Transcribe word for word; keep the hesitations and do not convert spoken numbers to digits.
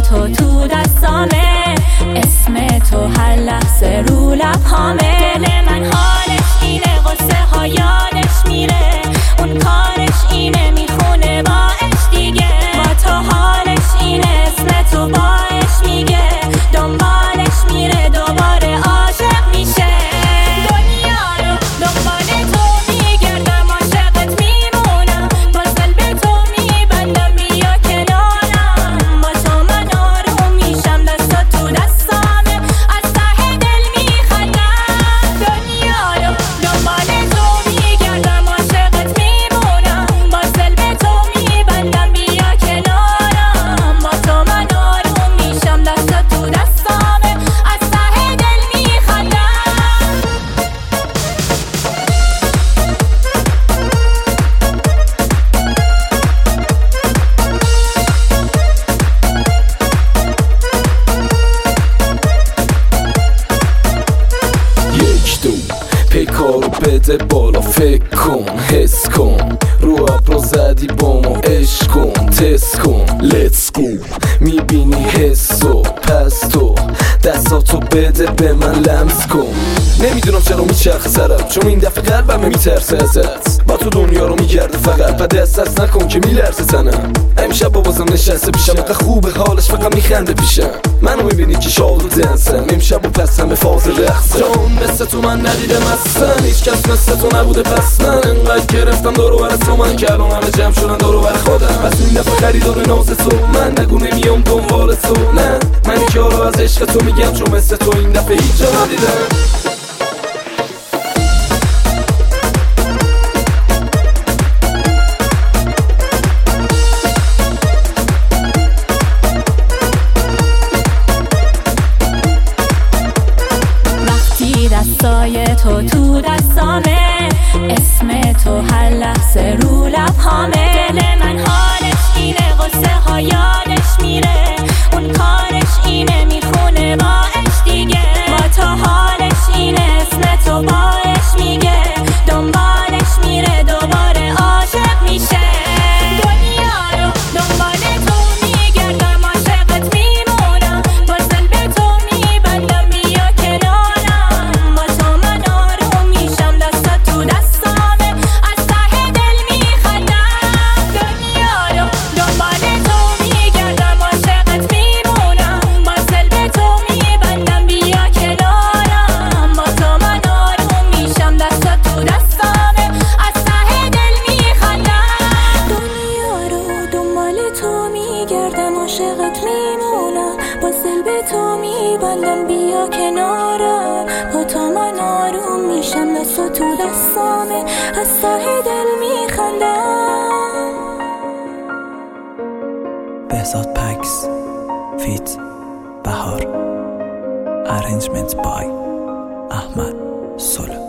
تو تو دستامه، اسم تو هر لحظه رو لبهامه. دل من حالش اینه، غصه ها یادش میره، اون کارش اینه میخونه باش دیگه. با تو حالش اینه، اسم تو باش میگه، دنبالش میره دوباره عاشق میشه. دنیا رو دنبال تو میگردم، عاشقت میمونم، باز دل به تو میبندم، بیا کنارم. با تو من آروم میشم، دستا تو دستامه، از ته دل میخندم. دنیا رو دنبال تو میگردم، عاشقت میمونم، باز دل به تو میبندم، بیا کنارم. با تو من آروم میشم، دستا تو دستامه، از ته دل میخندم. یک دو پیکارو بده بالا، فکر کن، حس کن، رو ابرو زدی با ما، عشق کن، تست کن، لیتس گو. میبینی حسو، پس تو دستاتو بده به من لمس کن. نمیدونم چرا میچرخ سرم، چون این دفعه قلبم میترسه ازت. با تو دنیا رو میگرده فقط، پا دست از نکن که میلرزه تنم. امشب با بازم نشسته پیشم، اقا خوبه حالش، فقط میخنده پیشم. منو میبینی که شاد و دنسم، امشب و پس همه فاز رقصم. چون مثل تو من ندیدم اصلا، هیچ کس مثل تو نبوده، پس من انقدر گرفتم دورو بر تو من، که الان همه جمع شدن دورو بر خودم. پس این دفعه خریدار ناز تو من، نگو نمیام دنبال تو، نه منی که حالا از عشق تو میگم، چون مثل تو این دفعه هیچ جا ندیدم. دستای تو تو دستامه، اسم تو هر لحظه رو لبهامه. دل من حالش اینه، غصه ها یادش میره، اون کارش اینه میخونه باش دیگه. با تو حالش اینه، اسم تو باش میگه، دنبالش میره دوباره عاشق میشه. دنیا رو دنبال تو میگردم، عاشقت میمونم، باز دل به تو میبندم، بیا کنارم. با تو من آروم میشم، دستا تو دستامه، از ته دل میخندم. دنیا رو دنبال تو میگردم، عاشقت میمونم، باز دل به تو میبندم، بیا کنارم. با تو من آروم میشم، دستا تو دستامه، از ته دل میخندم. دنیا رو دنبال تو میگردم، عاشقت میمونم، باز دل به تو میبندم، بیا کنارم. با تو من آروم میشم، دستا تو دستامه، از ته دل میخندم. بهزاد پکس فیت بهار، ارنجمنت بای احمد سلو.